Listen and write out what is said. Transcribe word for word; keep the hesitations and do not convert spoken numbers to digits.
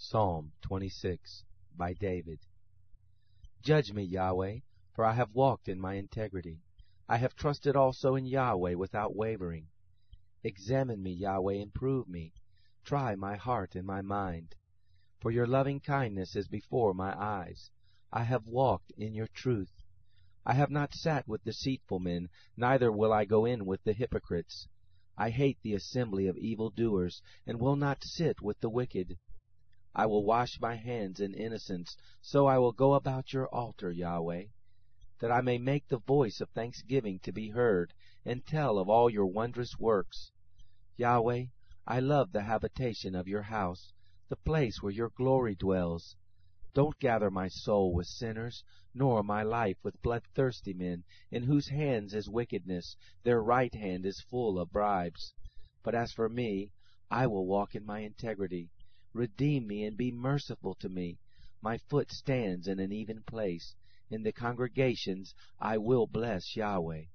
Psalm twenty-six, by David. Judge me, Yahweh, for I have walked in my integrity. I have trusted also in Yahweh without wavering. Examine me, Yahweh, and prove me. Try my heart and my mind. For your loving kindness is before my eyes. I have walked in your truth. I have not sat with deceitful men, neither will I go in with the hypocrites. I hate the assembly of evildoers, and will not sit with the wicked. I will wash my hands in innocence, so I will go about your altar, Yahweh, that I may make the voice of thanksgiving to be heard, and tell of all your wondrous works. Yahweh, I love the habitation of your house, the place where your glory dwells. Don't gather my soul with sinners, nor my life with bloodthirsty men, in whose hands is wickedness, their right hand is full of bribes. But as for me, I will walk in my integrity. Redeem me and be merciful to me. My foot stands in an even place. In the congregations I will bless Yahweh.